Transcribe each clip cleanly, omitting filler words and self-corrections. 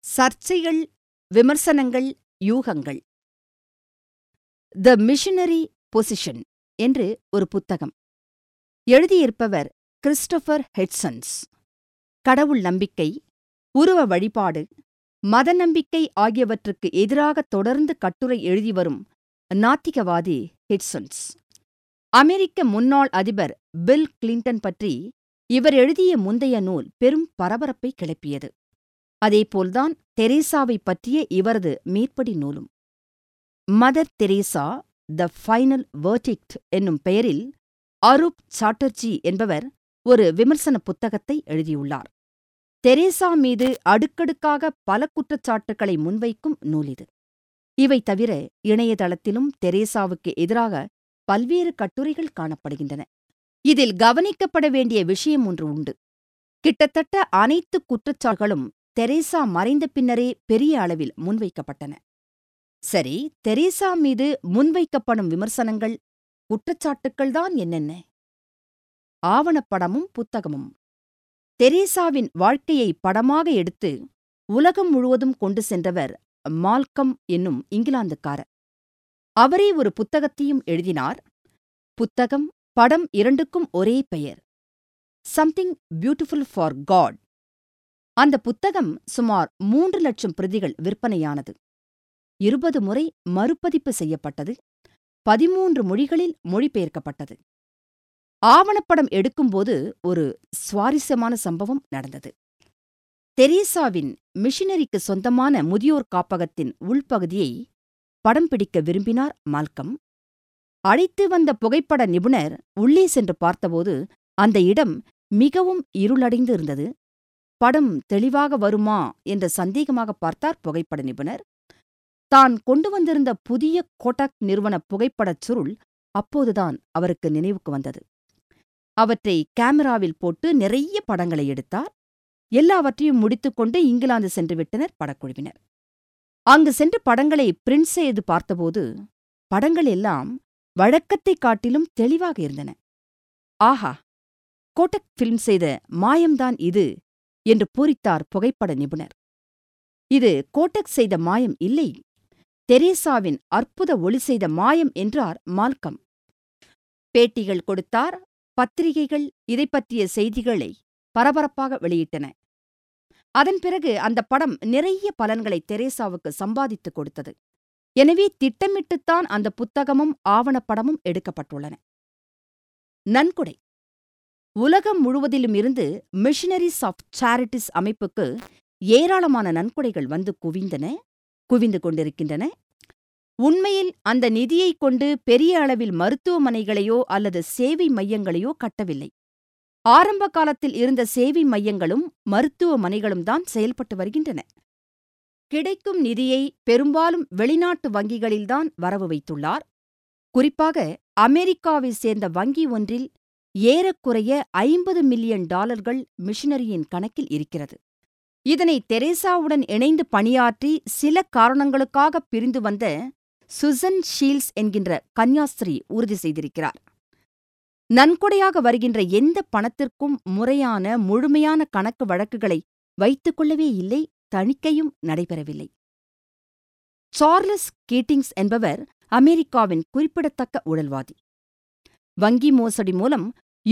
சர்ச்சைகள், விமர்சனங்கள், யூகங்கள். த missionary position என்று ஒரு புத்தகம். எழுதியிருப்பவர் கிறிஸ்டோபர் ஹெட்சன்ஸ். கடவுள் நம்பிக்கை, உருவ வழிபாடு, மத நம்பிக்கை ஆகியவற்றுக்கு எதிராக தொடர்ந்து கட்டுரை எழுதிவரும் நாத்திகவாதி ஹெட்சன்ஸ். அமெரிக்க முன்னாள் அதிபர் பில் கிளின்டன் பற்றி இவர் எழுதிய முந்தைய நூல் பெரும் பரபரப்பை கிளப்பியது. அதேபோல்தான் தெரேசாவைப் பற்றிய இவரது மேற்படி நூலும். Mother Teresa the final verdict என்னும் பெயரில் அரூப் சாட்டர்ஜி என்பவர் ஒரு விமர்சன புத்தகத்தை எழுதியுள்ளார். தெரேசா மீது அடுக்கடுக்காக பல குற்றச்சாட்டுக்களை முன்வைக்கும் நூல் இது. இவை தவிர இணையதளத்திலும் தெரேசாவுக்கு எதிராக பல்வேறு கட்டுரைகள் காணப்படுகின்றன. இதில் கவனிக்கப்பட வேண்டிய விஷயம் ஒன்று உண்டு. கிட்டத்தட்ட அனைத்து குற்றச்சாட்டுகளும் தெரேசா மறைந்த பின்னரே பெரிய அளவில் முன்வைக்கப்பட்டன. சரி, தெரேசா மீது முன்வைக்கப்படும் விமர்சனங்கள், குற்றச்சாட்டுக்கள்தான் என்னென்ன? ஆவணப்படமும் புத்தகமும். தெரேசாவின் வாழ்க்கையை படமாக எடுத்து உலகம் முழுவதும் கொண்டு சென்றவர் மால்கம் என்னும் இங்கிலாந்துக்காரர். அவரே ஒரு புத்தகத்தையும் எழுதினார். புத்தகம், படம் இரண்டுக்கும் ஒரே பெயர், சம்திங் பியூட்டிஃபுல் ஃபார் காட். அந்த புத்தகம் சுமார் 3 லட்சம் பிரதிகள் விற்பனையானது. 20 முறை மறுபதிப்பு செய்யப்பட்டது. 13 மொழிகளில் மொழிபெயர்க்கப்பட்டது. ஆவணப்படம் எடுக்கும்போது ஒரு சுவாரஸ்யமான சம்பவம் நடந்தது. தெரேசாவின் மிஷனரிக்கு சொந்தமான முதியோர் காப்பகத்தின் உள்பகுதியை படம் பிடிக்க விரும்பினார் மால்கம். அழைத்து வந்த புகைப்பட நிபுணர் உள்ளே சென்று பார்த்தபோது அந்த இடம் மிகவும் இருளடைந்து இருந்தது. படம் தெளிவாக வருமா என்ற சந்தேகமாக பார்த்தார் புகைப்பட நிபுணர். தான் கொண்டு வந்திருந்த புதிய கோடாக் நிறுவன புகைப்படச் சுருள் அப்போதுதான் அவருக்கு நினைவுக்கு வந்தது. அவற்றை கேமராவில் போட்டு நிறைய படங்களை எடுத்தார். எல்லாவற்றையும் முடித்துக்கொண்டு இங்கிலாந்து சென்றுவிட்டனர் படக்குழுவினர். அங்கு சென்று படங்களை பிரிண்ட் செய்து பார்த்தபோது படங்கள் எல்லாம் வழக்கத்தைக் காட்டிலும் தெளிவாக இருந்தன. ஆஹா, கோடக் ஃபில்ம் செய்த மாயம்தான் இது என்று பூரித்தார் புகைப்பட நிபுணர். இது கோடக் செய்த மாயம் இல்லை, தெரேசாவின் அற்புத ஒளி செய்த மாயம் என்றார் மால்கம். பேட்டிகள் கொடுத்தார். பத்திரிகைகள் இதைப் பற்றிய செய்திகளை பரபரப்பாக வெளியிட்டன. அதன் பிறகு அந்த படம் நிறைய பலன்களை தெரேசாவுக்கு சம்பாதித்துக் கொடுத்தது. எனவே திட்டமிட்டுத்தான் அந்த புத்தகமும் ஆவணப்படமும் எடுக்கப்பட்டுள்ளன. நன்கொடை. உலகம் முழுவதிலுமிருந்து மிஷனரிஸ் ஆஃப் சேரிட்டிஸ் அமைப்புக்கு ஏராளமான நன்கொடைகள் வந்து குவிந்து கொண்டிருக்கின்றன. உண்மையில் அந்த நிதியைக் கொண்டு பெரிய அளவில் மருத்துவமனைகளையோ அல்லது சேவை மையங்களையோ கட்டவில்லை. ஆரம்ப காலத்தில் இருந்த சேவை மையங்களும் மருத்துவமனைகளும் தான் செயல்பட்டு வருகின்றன. கிடைக்கும் நிதியை பெரும்பாலும் வெளிநாட்டு வங்கிகளில்தான் வரவு வைத்துள்ளார். குறிப்பாக அமெரிக்காவை சேர்ந்த வங்கி ஒன்றில் ஏறக்குறைய $50 மில்லியன் மிஷனரியின் கணக்கில் இருக்கிறது. இதனை தெரேசாவுடன் இணைந்து பணியாற்றி சில காரணங்களுக்காக பிரிந்து வந்த சுசன் ஷீல்ஸ் என்கின்ற கன்யாஸ்திரி உறுதி செய்திருக்கிறார். நன்கொடையாக வருகின்ற எந்த பணத்திற்கும் முறையான முழுமையான கணக்கு வழக்குகளை வைத்துக் கொள்ளவே இல்லை, தணிக்கையும் நடைபெறவில்லை. சார்லஸ் கீட்டிங்ஸ் என்பவர் அமெரிக்காவின் குறிப்பிடத்தக்க ஊழல்வாதி. வங்கி மோசடி மூலம்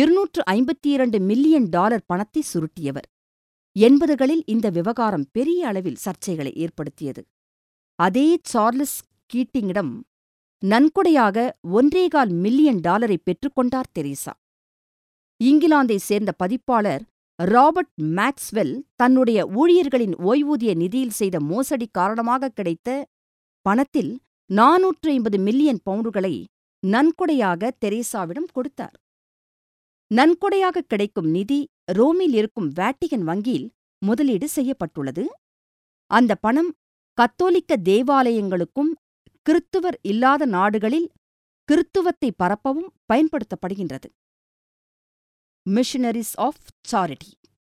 $252 மில்லியன் பணத்தை சுருட்டியவர். 80களில் இந்த விவகாரம் பெரிய அளவில் சர்ச்சைகளை ஏற்படுத்தியது. அதே சார்லஸ் கீட்டிங்கிடம் நன்கொடையாக $1.25 மில்லியன் பெற்றுக்கொண்டார் தெரேசா. இங்கிலாந்தை சேர்ந்த பதிப்பாளர் ராபர்ட் மேக்ஸ்வெல் தன்னுடைய ஊழியர்களின் ஓய்வூதிய நிதியில் செய்த மோசடி காரணமாக கிடைத்த பணத்தில் 450 மில்லியன் பவுண்டுகளை நன்கொடையாக தெரேசாவிடம் கொடுத்தார். நன்கொடையாக கிடைக்கும் நிதி ரோமில் இருக்கும் வேட்டிகன் வங்கியில் முதலீடு செய்யப்பட்டுள்ளது. அந்த பணம் கத்தோலிக்க தேவாலயங்களுக்கும் கிறித்துவர் இல்லாத நாடுகளில் கிறித்துவத்தை பரப்பவும் பயன்படுத்தப்படுகின்றது. Missionaries of charity.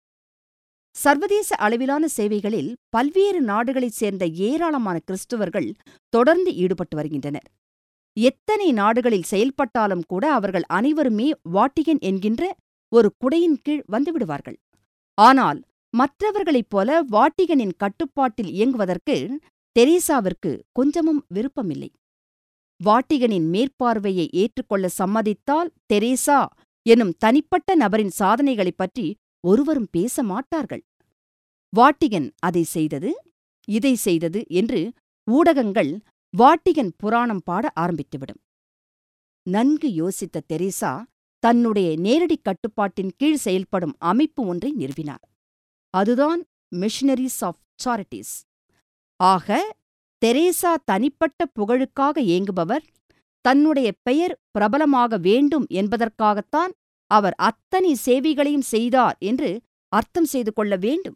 சர்வதேச அளவிலான சேவைகளில் பல்வேறு நாடுகளைச் சேர்ந்த ஏராளமான கிறிஸ்துவர்கள் தொடர்ந்து ஈடுபட்டு வருகின்றனர். எத்தனை நாடுகளில் செயல்பட்டாலும் கூட அவர்கள் அனைவருமே வாட்டிகன் என்கின்ற ஒரு குடையின் கீழ் வந்துவிடுவார்கள். ஆனால் மற்றவர்களைப் போல வாட்டிகனின் கட்டுப்பாட்டில் இயங்குவதற்கு தெரேசாவிற்கு கொஞ்சமும் விருப்பமில்லை. வாட்டிகனின் மேற்பார்வையை ஏற்றுக்கொள்ள சம்மதித்தால் தெரேசா எனும் தனிப்பட்ட நபரின் சாதனைகளைப் பற்றி ஒருவரும் பேச மாட்டார்கள். வாட்டிகன் அதை செய்தது, இதை செய்தது என்று ஊடகங்கள் வாட்டிகன் புராணம் பாட ஆரம்பித்துவிடும். நன்கு யோசித்த தெரேசா தன்னுடைய நேரடிக் கட்டுப்பாட்டின் கீழ் செயல்படும் அமைப்பு ஒன்றை நிறுவினார். அதுதான் மிஷனரிஸ் ஆஃப் சாரிட்டீஸ். ஆக, தெரேசா தனிப்பட்ட புகழுக்காக ஏங்குபவர், தன்னுடைய பெயர் பிரபலமாக வேண்டும் என்பதற்காகத்தான் அவர் அத்தனை சேவைகளையும் செய்தார் என்று அர்த்தம் செய்து கொள்ள வேண்டும்.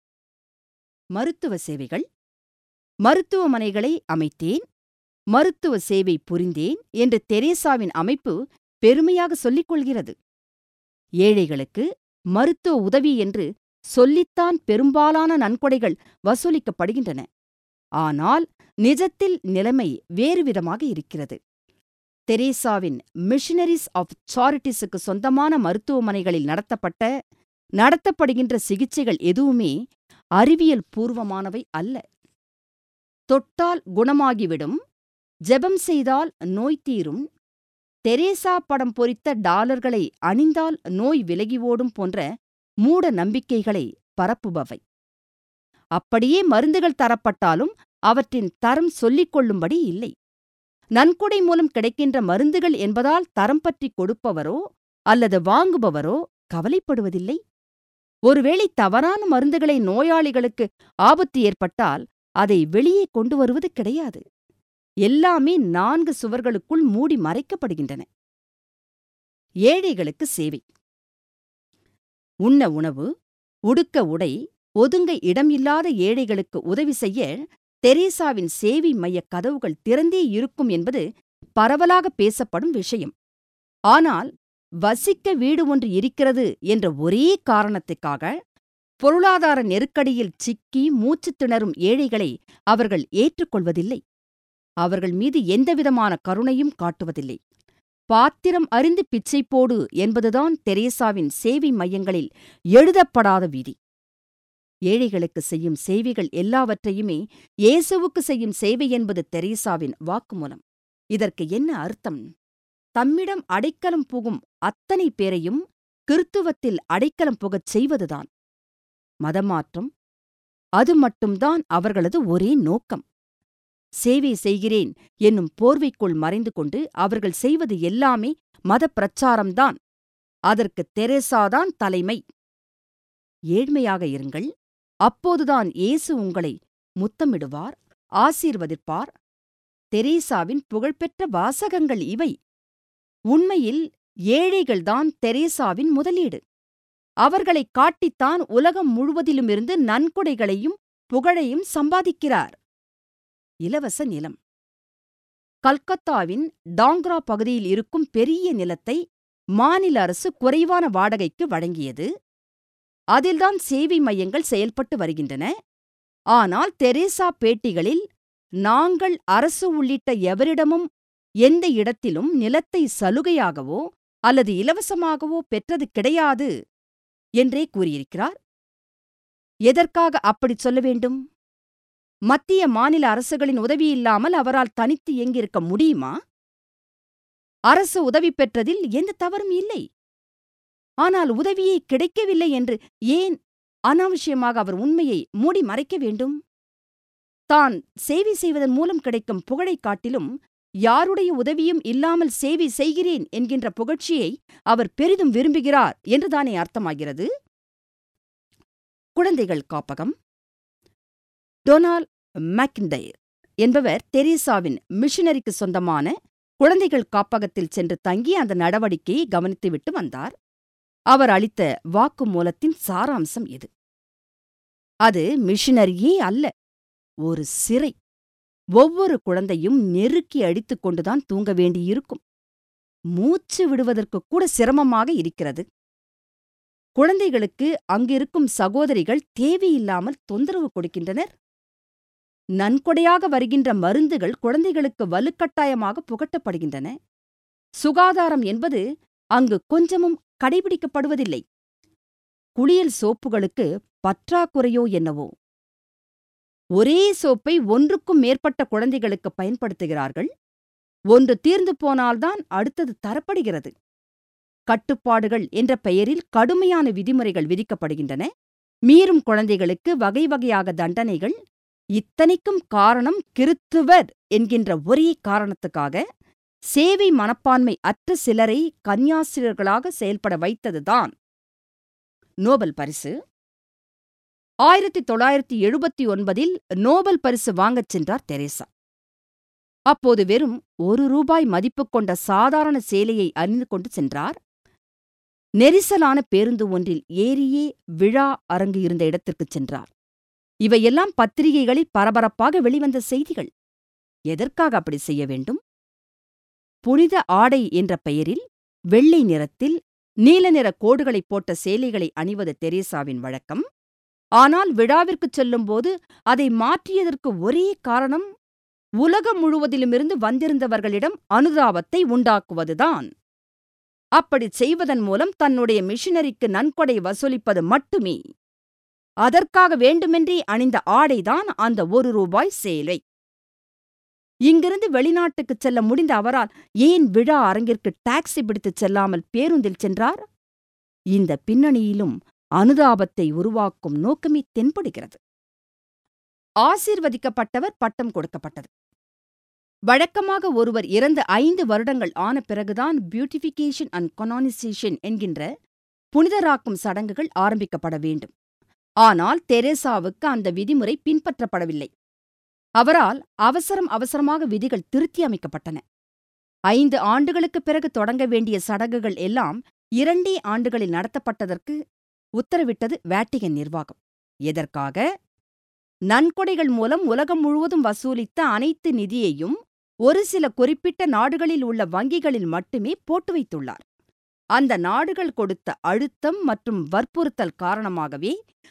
மருத்துவ சேவைகள். மருத்துவமனைகளை அமைத்தேன், மருத்துவ சேவை புரிந்தேன் என்று தெரேசாவின் அமைப்பு பெருமையாக சொல்லிக் கொள்கிறது. ஏழைகளுக்கு மருத்துவ உதவி என்று சொல்லித்தான் பெரும்பாலான நன்கொடைகள் வசூலிக்கப்படுகின்றன. ஆனால் நிஜத்தில் நிலைமை வேறுவிதமாக இருக்கிறது. தெரேசாவின் மிஷனரிஸ் ஆஃப் சாரிட்டீஸுக்கு சொந்தமான மருத்துவமனைகளில் நடத்தப்படுகின்ற சிகிச்சைகள் எதுவுமே அறிவியல் பூர்வமானவை அல்ல. தொட்டால் குணமாகிவிடும், ஜெபம் செய்தால் நோய் தீரும், தெரேசா படம் பொறித்த டாலர்களை அணிந்தால் நோய் விலகி ஓடும் போன்ற மூட நம்பிக்கைகளை பரப்புபவை. அப்படியே மருந்துகள் தரப்பட்டாலும் அவற்றின் தரம் சொல்லிக் கொள்ளும்படி இல்லை. நன்கொடை மூலம் கிடைக்கின்ற மருந்துகள் என்பதால் தரம் பற்றி கொடுப்பவரோ அல்லது வாங்குபவரோ கவலைப்படுவதில்லை. ஒருவேளை தவறான மருந்துகளை நோயாளிகளுக்கு ஆபத்து ஏற்பட்டால் அதை வெளியே கொண்டு வருவது கிடையாது. எல்லாமே 4 சுவர்களுக்குள் மூடி மறைக்கப்படுகின்றன. ஏழைகளுக்கு சேவை. உண்ண உணவு, உடுக்க உடை, ஒதுங்க இடம் இல்லாத ஏழைகளுக்கு உதவி செய்ய தெரேசாவின் சேவை மைய கதவுகள் திறந்தே இருக்கும் என்பது பரவலாக பேசப்படும் விஷயம். ஆனால் வசிக்க வீடு ஒன்று இருக்கிறது என்ற ஒரே காரணத்துக்காக பொருளாதார நெருக்கடியில் சிக்கி மூச்சுத் திணறும் ஏழைகளை அவர்கள் ஏற்றுக்கொள்வதில்லை. அவர்கள் மீது எந்தவிதமான கருணையும் காட்டுவதில்லை. பாத்திரம் அறிந்து பிச்சை போடு என்பதுதான் தெரேசாவின் சேவை மையங்களில் எழுதப்படாத விதி. ஏழைகளுக்கு செய்யும் சேவைகள் எல்லாவற்றையுமே இயேசுவுக்கு செய்யும் சேவை என்பது தெரேசாவின் வாக்குமூலம். இதற்கு என்ன அர்த்தம்? தம்மிடம் அடைக்கலம் புகும் அத்தனை பேரையும் கிறித்துவத்தில் அடைக்கலம் புகச் செய்வதுதான். மதமாற்றம், அது மட்டும்தான் அவர்களது ஒரே நோக்கம். சேவை செய்கிறேன் என்னும் போர்வைக்குள் மறைந்து கொண்டு அவர்கள் செய்வது எல்லாமே மத பிரச்சாரம்தான். அதற்கு தெரேசாதான் தலைமை. ஏழ்மையாக இருங்கள், அப்போதுதான் இயேசு உங்களை முத்தமிடுவார், ஆசீர்வதிப்பார். தெரேசாவின் புகழ்பெற்ற வாசகங்கள் இவை. உண்மையில் ஏழைகள்தான் தெரேசாவின் முதலீடு. அவர்களைக் காட்டித்தான் உலகம் முழுவதிலுமிருந்து நன்கொடைகளையும் புகழையும் சம்பாதிக்கிறார். இலவச நிலம். கல்கத்தாவின் டாங்க்ரா பகுதியில் இருக்கும் பெரிய நிலத்தை மாநில அரசு குறைவான வாடகைக்கு வழங்கியது. அதில்தான் சேவை மையங்கள் செயல்பட்டு வருகின்றன. ஆனால் தெரேசா பேட்டிகளில், நாங்கள் அரசு உள்ளிட்ட எவரிடமும் எந்த இடத்திலும் நிலத்தை சலுகையாகவோ அல்லது இலவசமாகவோ பெற்றது கிடையாது என்றே கூறியிருக்கிறார். எதற்காக அப்படிச் சொல்ல வேண்டும்? மத்திய மாநில அரசுகளின் உதவியில்லாமல் அவரால் தனித்து இயங்கியிருக்க முடியுமா? அரசு உதவி பெற்றதில் எந்த தவறும் இல்லை. ஆனால் உதவியே கிடைக்கவில்லை என்று ஏன் அனாவசியமாக அவர் உண்மையை மூடி மறைக்க வேண்டும்? தான் சேவை செய்வதன் மூலம் கிடைக்கும் புகழைக் காட்டிலும் யாருடைய உதவியும் இல்லாமல் சேவை செய்கிறேன் என்கின்ற புகழ்ச்சியை அவர் பெரிதும் விரும்புகிறார் என்றுதானே அர்த்தமாகிறது. குழந்தைகள் காப்பகம். டொனால்ட் மெக்கின்டைர் என்பவர் தெரேசாவின் மிஷனரிக்கு சொந்தமான குழந்தைகள் காப்பகத்தில் சென்று தங்கி அந்த நடவடிக்கையை கவனித்துவிட்டு வந்தார். அவர் அளித்த வாக்குமூலத்தின் சாராம்சம் இது. அது மிஷனரியே அல்ல, ஒரு சிறை. ஒவ்வொரு குழந்தையும் நெருக்கி அடித்துக் கொண்டுதான் தூங்க வேண்டியிருக்கும். மூச்சு விடுவதற்கு கூட சிரமமாக இருக்கிறது. குழந்தைகளுக்கு அங்கிருக்கும் சகோதரிகள் தேவையில்லாமல் தொந்தரவு கொடுக்கின்றனர். நன்கொடையாக வருகின்ற மருந்துகள் குழந்தைகளுக்கு வலுக்கட்டாயமாக புகட்டப்படுகின்றன. சுகாதாரம் என்பது அங்கு கொஞ்சமும் கடைபிடிக்கப்படுவதில்லை. குளியல் சோப்புகளுக்கு பற்றாக்குறையோ என்னவோ? ஒரே சோப்பை ஒன்றுக்கும் மேற்பட்ட குழந்தைகளுக்கு பயன்படுத்துகிறார்கள். ஒன்று தீர்ந்து போனால்தான் அடுத்தது தரப்படுகிறது. கட்டுப்பாடுகள் என்ற பெயரில் கடுமையான விதிமுறைகள் விதிக்கப்படுகின்றன. மீறும் குழந்தைகளுக்கு வகை வகையாக தண்டனைகள். இத்தனைக்கும் காரணம் கிறித்துவர் என்கின்ற ஒரே காரணத்துக்காக சேவை மனப்பான்மை அற்ற சிலரை கன்னியாஸ்திரிகளாக செயல்பட வைத்ததுதான். நோபல் பரிசு 1979 நோபல் பரிசு வாங்கச் சென்றார் தெரேசா. அப்போது வெறும் ₹1 மதிப்பு கொண்ட சாதாரண சேலையை அணிந்து கொண்டு சென்றார். நெரிசலான பேருந்து ஒன்றில் ஏறியே விழா அரங்கு இருந்த இடத்திற்குச் சென்றார். இவையெல்லாம் பத்திரிகைகளில் பரபரப்பாக வெளிவந்த செய்திகள். எதற்காக அப்படி செய்ய வேண்டும்? புனித ஆடை என்ற பெயரில் வெள்ளை நிறத்தில் நீல நிற கோடுகளைப் போட்ட சேலைகளை அணிவது தெரேசாவின் வழக்கம். ஆனால் விழாவிற்குச் செல்லும்போது அதை மாற்றியதற்கு ஒரே காரணம் உலகம் முழுவதிலுமிருந்து வந்திருந்தவர்களிடம் அனுதாபத்தை உண்டாக்குவதுதான். அப்படிச் செய்வதன் மூலம் தன்னுடைய மிஷனரிக்கு நன்கொடை வசூலிப்பது மட்டுமே. அதற்காக வேண்டுமென்றே அணிந்த ஆடைதான் அந்த ₹1 சேலை. இங்கிருந்து வெளிநாட்டுக்குச் செல்ல முடிந்த அவரால் ஏன் விழா அரங்கிற்கு டாக்ஸி பிடித்துச் செல்லாமல் பேருந்தில் சென்றார்? இந்த பின்னணியிலும் அனுதாபத்தை உருவாக்கும் நோக்கமே தென்படுகிறது. ஆசீர்வதிக்கப்பட்டவர் பட்டம் கொடுக்கப்பட்டது. வழக்கமாக ஒருவர் இறந்து 5 வருடங்கள் ஆன பிறகுதான் பியூட்டிஃபிகேஷன் அண்ட் கனானிசேஷன் என்கின்ற புனிதராக்கும் சடங்குகள் ஆரம்பிக்கப்பட வேண்டும். ஆனால் தெரேசாவுக்கு அந்த விதிமுறை பின்பற்றப்படவில்லை. அவரால் அவசரமாக விதிகள் திருத்தி அமைக்கப்பட்டன. 5 ஆண்டுகளுக்குப் பிறகு தொடங்க வேண்டிய சடங்குகள் எல்லாம் 2 ஆண்டுகளில் நடத்தப்பட்டதற்கு உத்தரவிட்டது வேட்டிகன் நிர்வாகம். எதற்காக? நன்கொடைகள் மூலம் உலகம் முழுவதும் வசூலித்த அனைத்து நிதியையும் ஒரு சில குறிப்பிட்ட நாடுகளில் உள்ள வங்கிகளில் மட்டுமே போட்டு வைத்துள்ளார். அந்த நாடுகள் கொடுத்த அழுத்தம் மற்றும் வற்புறுத்தல் காரணமாகவே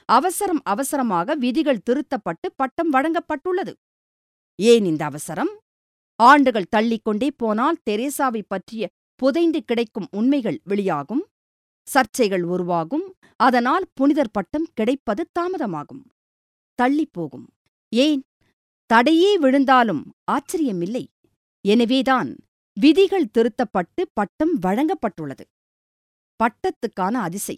அவசரமாக விதிகள் திருத்தப்பட்டு பட்டம் வழங்கப்பட்டுள்ளது. ஏன் இந்த அவசரம்? ஆண்டுகள் தள்ளிக்கொண்டே போனால் தெரேசாவை பற்றிய புதைந்து கிடைக்கும் உண்மைகள் வெளியாகும், சர்ச்சைகள் உருவாகும். அதனால் புனிதர் பட்டம் கிடைப்பது தாமதமாகும், தள்ளிப்போகும். ஏன்? தடையே விழுந்தாலும் ஆச்சரியமில்லை. எனவேதான் விதிகள் திருத்தப்பட்டு பட்டம் வழங்கப்பட்டுள்ளது. பட்டத்துக்கான அதிசை.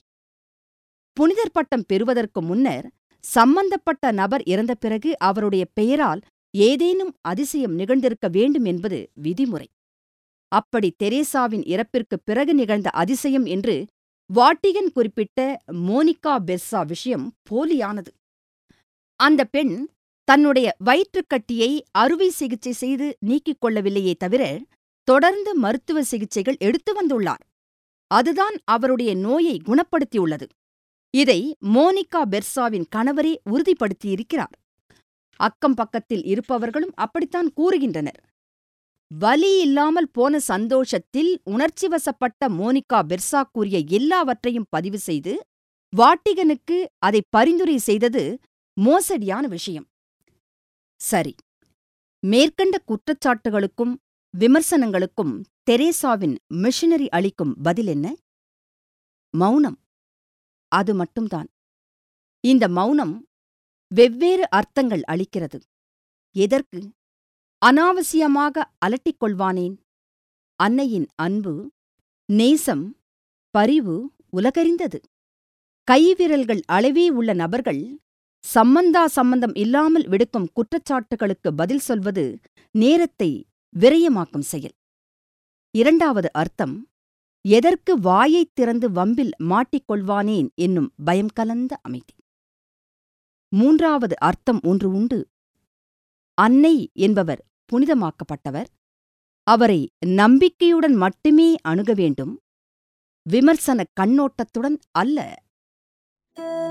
புனிதர் பட்டம் பெறுவதற்கு முன்னர் சம்பந்தப்பட்ட நபர் இறந்த பிறகு அவருடைய பெயரால் ஏதேனும் அதிசயம் நிகழ்ந்திருக்க வேண்டும் என்பது விதிமுறை. அப்படி தெரேசாவின் இறப்பிற்குப் பிறகு நிகழ்ந்த அதிசயம் என்று வாட்டிகன் குறிப்பிட்ட மோனிகா பெர்சா விஷயம் போலியானது. அந்த பெண் தன்னுடைய வயிற்றுக்கட்டியை அறுவை சிகிச்சை செய்து நீக்கிக் கொள்ளவில்லையே தவிர தொடர்ந்து மருத்துவ சிகிச்சைகள் எடுத்து வந்துள்ளார். அதுதான் அவருடைய நோயை குணப்படுத்தியுள்ளது. இதை மோனிகா பெர்சாவின் கணவரே உறுதிப்படுத்தியிருக்கிறார். அக்கம் பக்கத்தில் இருப்பவர்களும் அப்படித்தான் கூறுகின்றனர். வலி இல்லாமல் போன சந்தோஷத்தில் உணர்ச்சிவசப்பட்ட மோனிகா பெர்சா கூறிய எல்லாவற்றையும் பதிவு செய்து வாட்டிகனுக்கு அதை பரிந்துரை செய்தது மோசடியான விஷயம். சரி, மேற்கண்ட குற்றச்சாட்டுகளுக்கும் விமர்சனங்களுக்கும் தெரேசாவின் மிஷனரி அளிக்கும் பதில் என்ன? மௌனம். அது மட்டும்தான். இந்த மௌனம் வெவ்வேறு அர்த்தங்கள் அளிக்கிறது. எதற்கு? அனாவசியமாக அலட்டிக் கொள்வானேன்? அன்னையின் அன்பு, நேசம், பரிவு உலகறிந்தது. கைவிரல்கள் அளவே உள்ள நபர்கள் சம்பந்தம் இல்லாமல் விடுக்கும் குற்றச்சாட்டுகளுக்கு பதில் சொல்வது நேரத்தை விரயமாக்கும் செயல். 2வது அர்த்தம், எதற்கு வாயைத் திறந்து வம்பில் மாட்டிக்கொள்வானேன் என்னும் பயம் கலந்த அமைதி. 3வது அர்த்தம் ஒன்று உண்டு. அன்னை என்பவர் புனிதமாக்கப்பட்டவர். அவரை நம்பிக்கையுடன் மட்டுமே அணுக வேண்டும், விமர்சனக் கண்ணோட்டத்துடன் அல்ல.